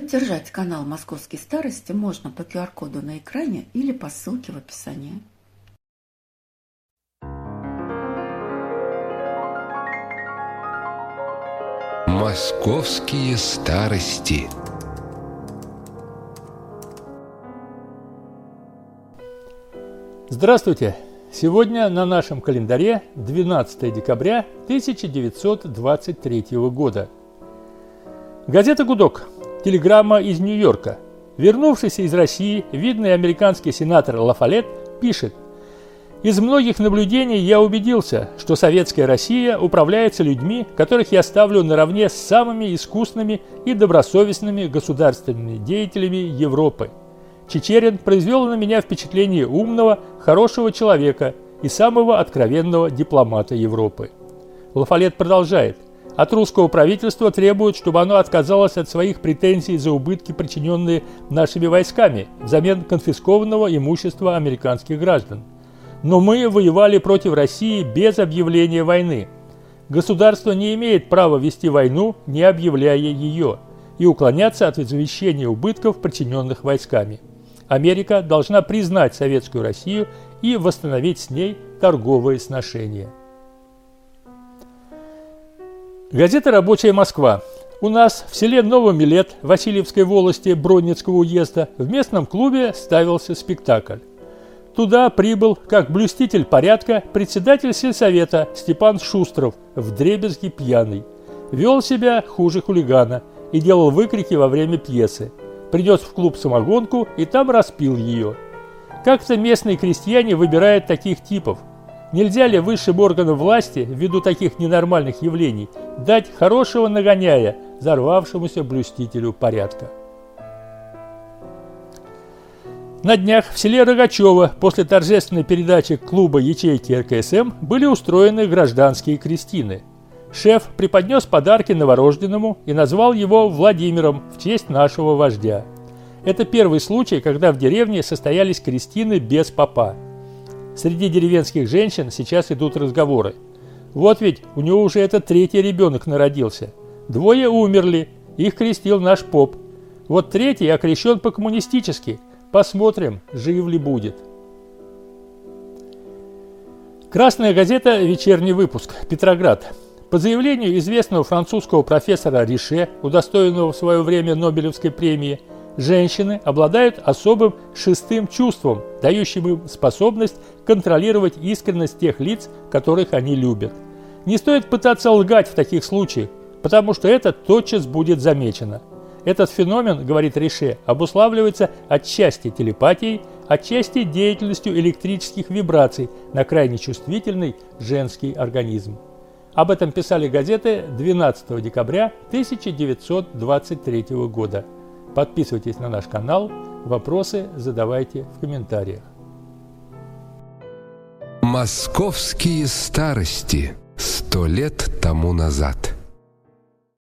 Поддержать канал «Московские старости» можно по QR-коду на экране или по ссылке в описании. «Московские старости». Здравствуйте! Сегодня на нашем календаре 12 декабря 1923 года. Газета «Гудок». Телеграмма из Нью-Йорка. Вернувшийся из России видный американский сенатор Лафалет пишет: «Из многих наблюдений я убедился, что советская Россия управляется людьми, которых я ставлю наравне с самыми искусными и добросовестными государственными деятелями Европы. Чичерин произвел на меня впечатление умного, хорошего человека и самого откровенного дипломата Европы». Лафалет продолжает: «От русского правительства требуют, чтобы оно отказалось от своих претензий за убытки, причиненные нашими войсками, взамен конфискованного имущества американских граждан. Но мы воевали против России без объявления войны. Государство не имеет права вести войну, не объявляя ее, и уклоняться от извещения убытков, причиненных войсками. Америка должна признать Советскую Россию и восстановить с ней торговые сношения». Газета «Рабочая Москва». У нас в селе Новомилет Васильевской волости Бронницкого уезда в местном клубе ставился спектакль. Туда прибыл, как блюститель порядка, председатель сельсовета Степан Шустров, вдребезги пьяный. Вел себя хуже хулигана и делал выкрики во время пьесы. Принес в клуб самогонку и там распил ее. Как-то местные крестьяне выбирают таких типов. Нельзя ли высшим органам власти, ввиду таких ненормальных явлений, дать хорошего нагоняя взорвавшемуся блюстителю порядка? На днях в селе Рогачево после торжественной передачи клуба ячейки РКСМ были устроены гражданские крестины. Шеф преподнес подарки новорожденному и назвал его Владимиром в честь нашего вождя. Это первый случай, когда в деревне состоялись крестины без попа. Среди деревенских женщин сейчас идут разговоры. Вот ведь у него уже этот третий ребенок народился. 2 умерли, их крестил наш поп. Вот третий окрещен по-коммунистически. Посмотрим, жив ли будет. Красная газета «Вечерний выпуск», Петроград. По заявлению известного французского профессора Рише, удостоенного в свое время Нобелевской премии, женщины обладают особым шестым чувством, дающим им способность контролировать искренность тех лиц, которых они любят. Не стоит пытаться лгать в таких случаях, потому что это тотчас будет замечено. Этот феномен, говорит Рише, обуславливается отчасти телепатией, отчасти деятельностью электрических вибраций на крайне чувствительный женский организм. Об этом писали газеты 12 декабря 1923 года. Подписывайтесь на наш канал, вопросы задавайте в комментариях. «Московские старости» 100 лет тому назад.